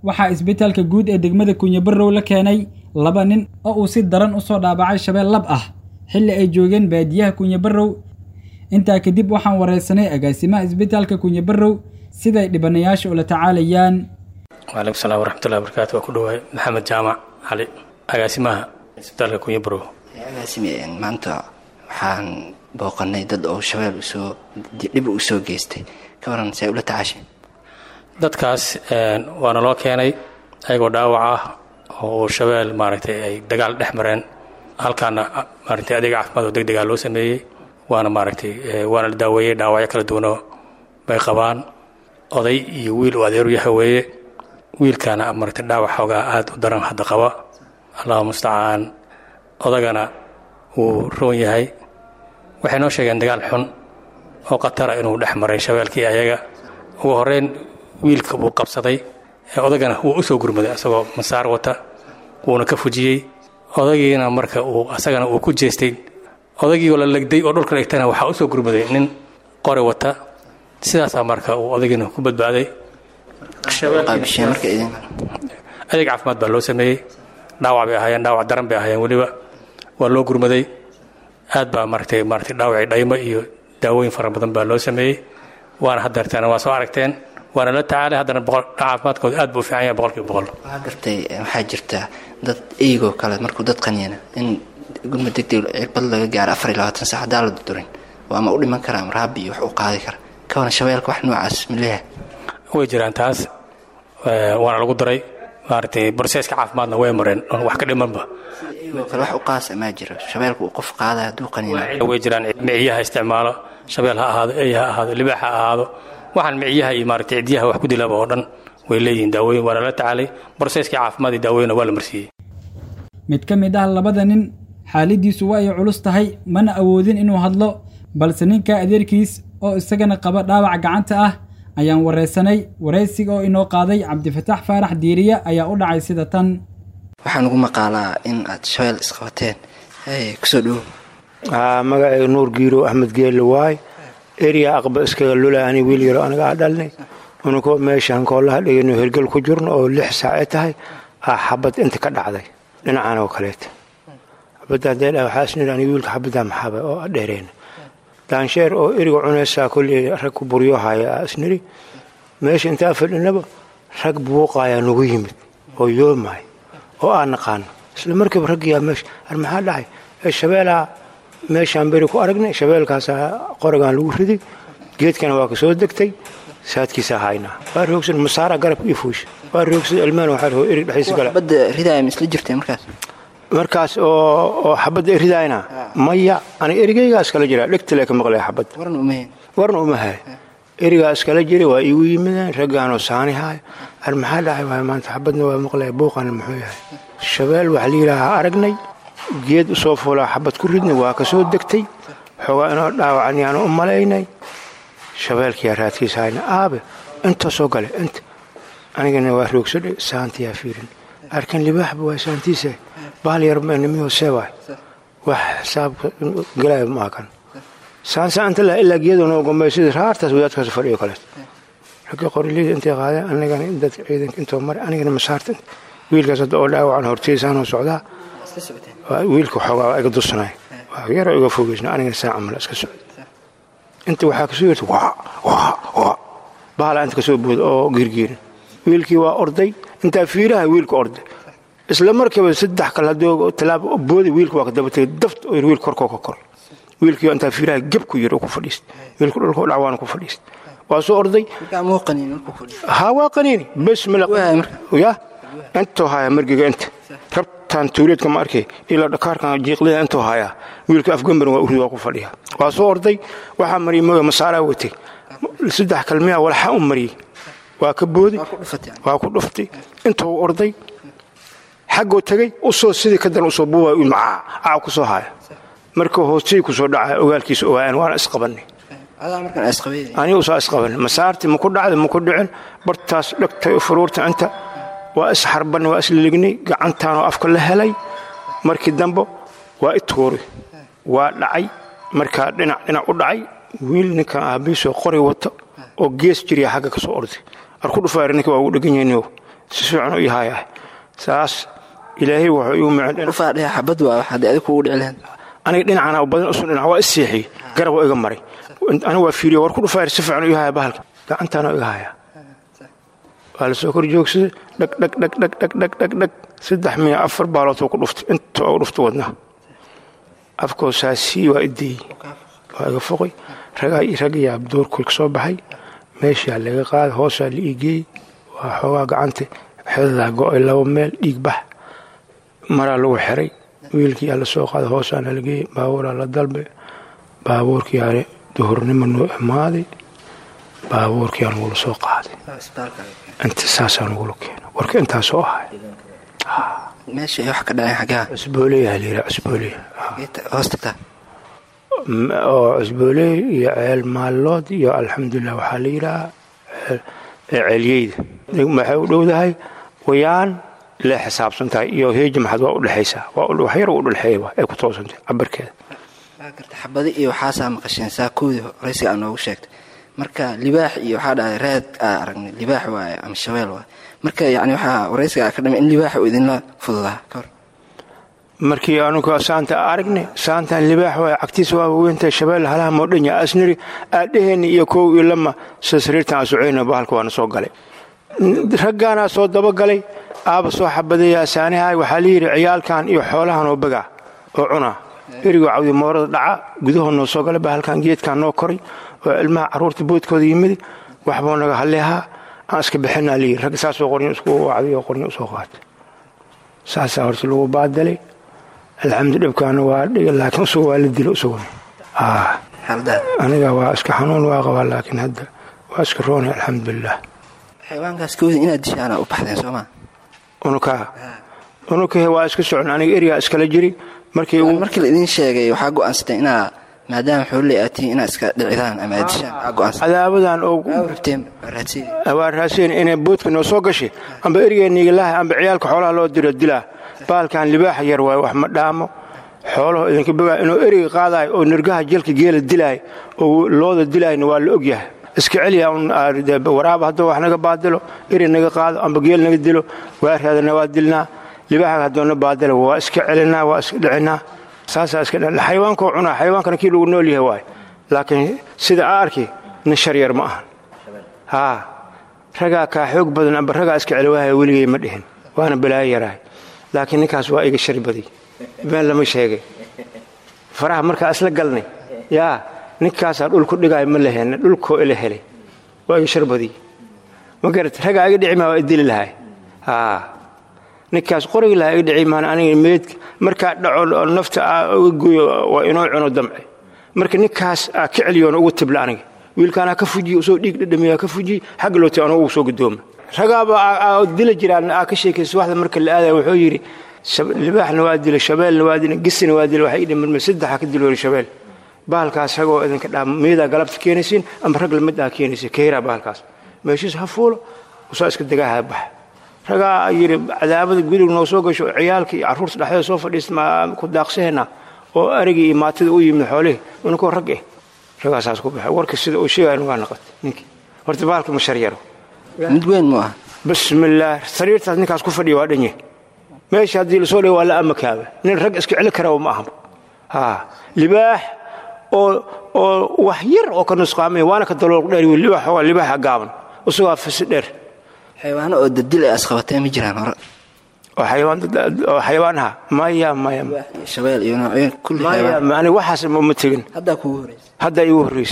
waxaa isbitaalka guud ee degmada Kunyabarow la keenay 2 nin oo uu si daran u soo dhaabacay shabeel lab ah xilli ay joogeen baadiyaha Kunyabarow. intaa kadib waxaan wareysanay agaasimaha isbitaalka Kunyabarow siday dhibanayaasha ula tacaalayaan. Waalaikum salaam warahmatullahi wabarakatuh. Ku dhawaay Maxamed Jaamac Ali, agaasimaha isbitaalka Kunyabarow. Agaasime maanta waxaan booqanay dad oo shabeel dib u soo geystay ka waran say ula tacaashay. dadkaas waana loo keenay ayagoo dhaawac ah oo shabeel maaragtay ay dagaal dhex mareen halkaana maaragtay adeeg caafimaad oo degdeg ah loo sameeyay waana maaragtay waana la daaweeyay dhaawacyo kala duwan oo bay qabaan oday iyo wiil oo adeer yahay weeye wiilkana maaragtay dhaawac xoogaa aad u daran hadda qaba Allahu musta'aan odagana uu roon yahay waxay noo sheegeen dagaal xun oo qatar inuu dhex maray shabeelkii ayaga ugu horeen wiilka buu qabsaday odagana wuu u soo gurmaday asagoo masaar wata wuuna ka fujiyay odagiina marka uu asagana uu ku jeestay odagii oo la lagday oo dhulka dhigtana waxa u soo gurmaday nin qori wata sidaas marka uu odagiina ku badbaaday qaabisheen marka idin adeeg caafimaad baa loo sameeyay dhaawac bay ahaayeen dhaawac daran bay ahaayeen waliba waa loo gurmaday aad baa maartay dhaawacii dhaymo iyo daawooyin fara badan baa loo sameeyay waana hadartaan waa soo aragteen waana la tacaalay haddana caafimaadkooda aad buu u fiican yahay 100%. waxaa gartay waxaa jirta dad eego kale markuu dad qaniyana in gurmad degdeg cirbad laga gaaro 24 saac hadaa la durin waa ma u dhiman karaa raabi wax u qaadi kara ka wana shabeelka wax noocaas mileeyahay way jiraan taas waana lagu daray maartay processka caafimaadna way mareen wax ka dhimanba kale wax u qaas ma jiro shabeelku qof qaada haduu qaniyana way jiraan miciyaha isticmaalo shabeel ha ahaado ay ha ahaado libaax ha ahaado waxaan miciyaha iyo maartay cidiyaha wax ku dilaba oo dhan way leeyihiin daawooyin waana la tacaalay processka caafimaad iyo daawooyin waa la marsiiyay. mid ka mid ah 2 nin xaaladiisu waa ay culus tahay mana awoodin inuu hadlo balse ninka adeerkiis oo isagana qaba dhaawac gacanta ah ayaan wareysanay wareysiga oo inoo qaaday Cabdifataax Faarax Diiriya ayaa u dhacay sida tan. waxaan ugu maqaalaa in aad shabeel isqabateen ku soo dhow magacayga Nuur Giiro Axmed Geelle waay area aqba iskaga lulaani wiil yar anaga dhalnay unuko meeshan koolaha dhigano hergal ku jirno oo 6 saac tahay xabad inta ka dhacday dhinacana oo kaleeta xabada deel waxa isnaan wiilka xabada maxaba oo dheereen daansheer oo eriga cunaysa kulli rag ku buriyo haya isniri meesha inta fadhinaba rag buuqaya nagu yimid oo yoomay oo aan naqaan isla markii raggiya meesha maxaa dhacay shabeela meeshaan bari ku aragnay shabeelkaas qorigan lagu riday geedkana waa ka soo degtay saadkiisa hayna waa roogsan masaara garab iyo fuush waa roogsan ilmaan waxa uu erig dhaxis gala bada ridaay misla jirtay markaas oo xabad ridaayna maya ani erigaygaas kala jira dhigtay ka maqlay xabad warna uma hay erigaas kala jira waa igu yimideen ragaan oo saani hay maxaa dhacay waa maanta xabadna waa maqlay booqan muxuu yahay shabeel wax liilaha aragnay geed soo fuulaa xabad ku ridnay waa ka soo degtay xogaa inoo dhaawacan yaan u malaynay shabeelkii raadkiisa hayna aabe inta soo galay inta anigana waa roogsaday saantiya fiirin arkan libaax waa saantiisa baal yar ma nimiyo seebay wax xisaab galay ma kan saansa anta la ila geedona gomeysida raartaas wadaadkaas fadhiyo kale ragga qorilida inta qaada anigana dad ciidanka inta mar anigana masaartan wiilkaas oo dhaawacan hortiisaan oo socdaa wiilku xogaa ay dusnay waa yar iga fogeysna aniga saac amal iska socod inta waxa ka soo yeerto waa baala inta ka soo bood oo girgir wiilkii waa orday inta fiiraha wiilku orday isla markiiba 3 kala doog talaab boodi wiilku waa ka dabatay daft oo wiil korko kor wiilkii inta fiiraha gab ku yiro ku fadhiist wiilku dhulka dhacwaan ku fadhiist waa soo orday ka muuqaniin ku fadhiist ha waa qaniin bismillah ya inta haya margiga inta tan tuuleedka ma arkay ila dhakaarkan jiiqlada inta haya wiilka afgambar waa uriyo ku fadhiya waa soo orday waxa mariimo masaara watay 3 kalmiya walaxa u mari waa ka boodi waa ku dhuftay inta uu orday xagoo tagay u soo sidii ka dan u soo buubay u macaa ku soo haya marka hoostii ku soo dhacay ogaalkiisa ogaan waan isqabanay markan isqabay ani u soo isqabanay masaarti ma ku dhacday ma ku dhicin bartaas dhagtay furuurta inta waa isxarban waa islignay gacantaan oo afka la helay markii dambe waa itoori waa dhacay marka dhinac u dhacay wiil ninka aabiisoo qori wato oo gees jiriya xagga ka soo orday arku dhufaarinka waa ugu dhagan yahay si fiican u yahay saas ilaahay wuxuu igu macaan u faadhay xabad waa waxa ay ku dhicleen aniga dhinacana u badan usun dhinac waa isseexi garab oo iga maray aniga waa fiiriyo war ku dhufayr si fiican u yahay bahalka gacantana iga haya waa la soo kor joogsaday dhag 304 baalood oo ku dhuftay inta oo dhuftay wadna afkoo saasi waa idii waa iga foqay ragaya abduur ku soo baxay meesha laga qaad hoos la igey waa xogaa gacanta xidada go'ay laba meel dhiig bax mara lagu xiray wiilkii la soo qaad hoos aan la geey baawur la dalbay baabuurkii aare duhurnimo noo imaaday baabuurkii aan wada soo qaaday inta saasaan ugu keenay warka inta soo ahay meesha wax ka dhacay xagaa isbooliya leeyahay isbooliya hoostagta oo isbooliya iyo ceel maalood iyo alxamdulillah waxa la yiraahdaa ceeliyada maxay u dhowdahay wayaan la xisaabsantahay iyo heeji maxad waa u dhaxaysa waa wax yar u dhaxayba ay ku toosantay abarkeeda garta xabadi iyo waxa saama qasheen saakooda raysiga aan ugu sheegtay marka libaax iyo waxa dhacay raad aragnay libaax waa ama shabeel waa marka yaani waxa raysiga ka dhamay in libaax uu idin la fududaa kor markii aanu ka saanta aragnay saanta libaax waa agtiisa waa weynta shabeel halaha moodanya asniri aadheeni iyo koow iyo lama sasriirtan asuceyna bahalka waana soo galay raggaana soo daba galay aaba soo xabadaya saanahay waxa la yiri ciyaalkan iyo xoolahan oo baga oo cuna eriga cawdi moorada dhaca gudahoona soo galay bahalkan geedkan noo koray oo ilmaha caruurta boodkooda yimid waxba naga haleeha aan iska bixinaa li rag saas oo qoryo isku wacdiyo qoryo soo qaatay saas horta lagu baadalay alxamdulillah kana waa dhiga laakiin soo waa la dilo soo halda aniga waa iska xanuun waa qabaa laakiin hadda waa iska roon alxamdulillah xayawaankaas kooda inaad dishaana u baxdeen Soomaa unuka waa iska socon aniga area iskala jiri markii la idin sheegay waxa go'aansatay inaa maadaama xoolay aatiin inaa iska dhicidaan ama dishaan go'aansatay adaabadan oo rabteen raasiin inay boodka noo soo gashay amba erigeeniga laha amba ciyaalka xoolaha loo diro dilaa baalkan libaax yar waa wax ma dhaamo xoolaha idinka bagaa inuu eriga qaadaay oo nirgaha jelka geela dilaay oo looda dilaayna waa la ogyahay iska celiya waraab hadda wax naga baadilo eri naga qaado amba geel naga dilo waa raadana waa dilnaa libaaxa hadoona baadilo waa iska celinaa waa iska dhicinaa saasa iska dhan xayawaanka cuna xayawaankana kii lagu nool yahay waay laakiin sida aarki nin shar ma aha raga ka xoog badan amba raga iska celiwahay weligay ma dhihin waana balaayo yaraay laakiin ninkaas waa iga shar baday baan lama sheegay faraha marka asla galnay yaa ninkaas dhul ku dhigay ma lahayn dhulkoo ila helay waa iga shar baday ma garat raga iga dhici ma waa idil lahay ninkaas qoriga laha iga dhici maan aniga meed marka dhaco nafta uga gooyo waa inoo cuno damci marka ninkaas ka celiyoon ugu tibla aniga wiilkaana ka fujiyo soo dhiig dhadhamiya ka fujiy xaq loo taan ugu soo gudooma ragaaba dil jiraan ka sheekayso waxda marka la aaday wuxuu yiri libaaxna waa dil shabeel waa dil gisina waa dil waxa idin marmay saddex ka dil shabeel bahalkaas ragoo idinka dhaamida galabta keenaysin ama rag lamid ah keenaysa keera bahalkaas meeshiis hafuulo soo iska dagaha bax raga yiri cadaabada guriga noo soo gasho ciyaalkii caruurta dhaxda soo fadhiisma ku daaqseena oo arigii maatida u yimid xoolaha unko rag ragaasaas ku baxay warka sida uu sheegay waa naqad ninkii horta baalka ma sharyaro mid weyn ma bismillaah sariirtaas ninkaas ku fadhiyo waa dhanye meesha hadii la soo dheeyo waa la amakaaba nin rag iska celi kara ma aha libaax oo wax yar oo ka nusqaamay waana ka dalool dheer libaax gaaban usoo fas dheer xayawaano oo dadil ay asqabatay ma jiraan hore حيوانها مايا شباب ينوعين كل حيوان أنا واحد ما تجن هذا يوريس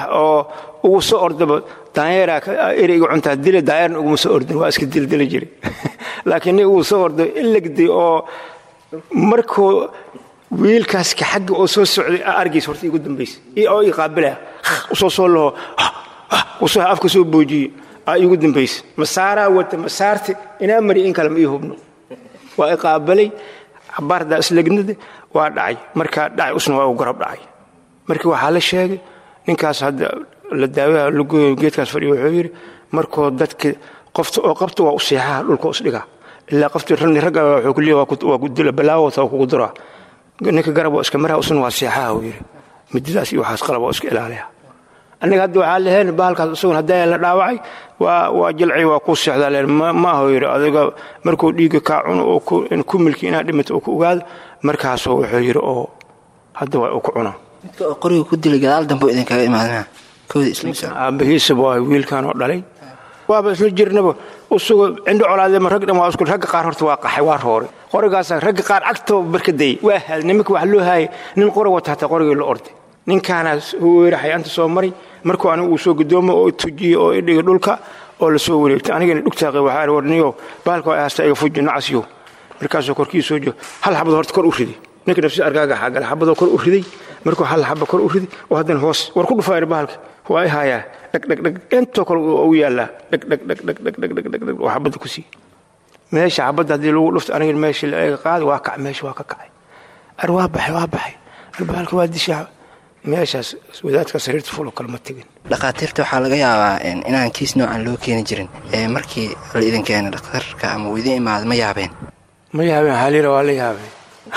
وصور دب دايرة إيري عنده دل داير ومصور دل واسك دل جري لكن وصور دل إلا قدي أو مركو ويل كاسك حق أسوس أرجع صورتي قدام بيس أو يقابله أسوس له وصو أفكس بوجي يقدم بيس مسارة وتمسارتي إن أمري إن كلام يهبنو وإقابلي عبارة أسلقند وداعي مركا داعي أسنوا وقرب داعي مركا وحال الشيء إنكاس هذا للدعوة لقوا جيت كاس فريق وحير مركو دتك قفت وأصيحة للكوس لقى إلا قفت رني رجع وحكلي وقد له بلاوة أو قدرة إنك جربوا أسكمرها أسنوا أصيحة وحير مدلاسي وحاس قلبوا أسكيل عليها aniga hadda waxaa leheen bahalkaas isagoon haddaa la dhaawacay waa jilci waa ku seexdaa leen ma aho yiri adiga markuu dhiiga ka cuno oo ku milki inaad dhimato oo ku ogaado markaasoo wuxuu yiri oo hadda waa ku cuna midka qoriga ku dilay gadaal dambe idin kaga imaadana koodi isla aabihiisa waa wiilkan oo dhalay waaba isla jirnaba usugo cindo colaade ma rag dhama isku rag qaar horta waa qaxay waa roore qorigaas rag qaar agto barkaday waa hal nimka wax loo hay nin qori wata hata qoriga la orday ninkaanaas uu weeraxay anta soo mari markuu anigu uu soo gudoomo oo tujiyo oo idhiga dhulka oo la soo wareegtay anigana dhugtaaqay waxaan warniyo baalka ay haasta iga fuji nacasiyo markaas korkiisa soo joogo hal xabad horta kor u riday ninka nafsi argaaga xagal xabad kor u riday markuu hal xabad kor u riday oo hadan hoos war ku dhufay baalka waa ay haya dhag inta kor oo yaala dhag oo xabad ku sii meesha xabad hadii lagu dhufto aniga meesha la eega qaad waa kac meesha waa ka kacay arwaa baxay baalka waa dishaa meeshaas wadaadka sariirta fulo kalma tagin dhaqaatiirta waxa laga yaabaa inaan kiis noocan loo keeni jirin markii la idin keenay dhakhtarka ama uu idin imaado ma yaabeen haliira waa la yaabeen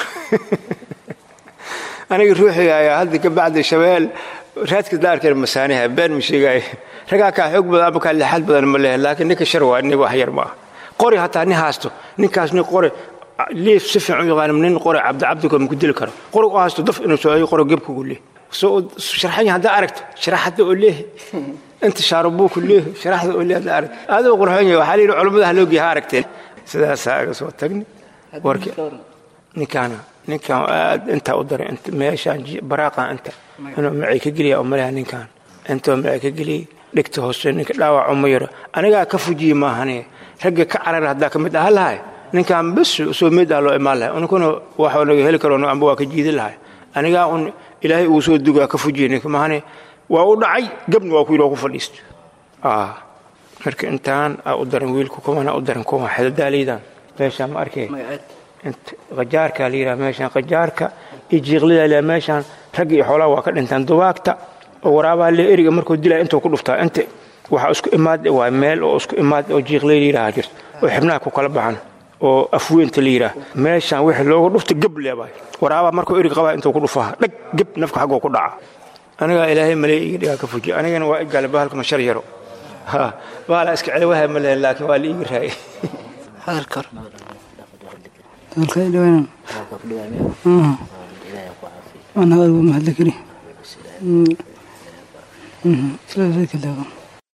aniga ruuxiga ayaa hadda ka bacdi shabeel raadka daarkeen masaaniha been ma sheegay ragaa ka xoog badan ama ka lixad badan ma leeyahay laakiin ninka shar waa aniga wax yar ma qori hataa ni haasto ninkaas ni qori liif si fiican u yaqaan nin qori cabdi ko ku dil karo qori oo haasto daf inuu soo ay qori geb ku gulay soo sharxan hada aragto sharaxada oo leeh inta shaarbu ku leeh sharaxda oo leeh arag aadoo qurxoon waxa la yiraahdo culimada loo geeyaa aragteen sidaas aaga soo tagni warki ninkan inta u daray inta meeshaan baraaqa inta inuu macay ka galiya umalaha ninkan inta macay ka galiya dhigta hoose ninka dhaawac uma yaro aniga ka fujiye maahane ragga ka carar hada ka mid ah lahay ninkan bas soo mid ah loo imaalahay unkuna waxa laga heli karo amba waa ka jiidi lahay aniga ilaahay uu soo dugaa ka fujiye ninka maahane waa u dhacay gabna waa ku yiro ku fadhiisto marka intaan u daran wiilku kuma u daran kuma xadaaliydan meesha ma arkay انت qajaarka liira meeshan qajaarka ijiiqlida la meeshan rag iyo xoolaha waa ka dhintaan duwaagta oo waraabaa la eriga markuu dilay intuu ku dhuftaa inta waxa isku imaad waa meel oo isku imaad oo jiiqlay liira jirto oo xibnaha ku kala baxan oo afweynta liira meeshan wixii loogu dhufta gab leebay waraabaa markuu eriga qaba intuu ku dhufaa dhag gab nafka xagoo ku dhaca aniga ilaahay malay iga dhiga ka fuji anigana waa igal bahalka shar yaro wala iska celawaha malay laakiin waa la iga raay hadalkar halkay dhawaan أنا أقول ما هذا كريه.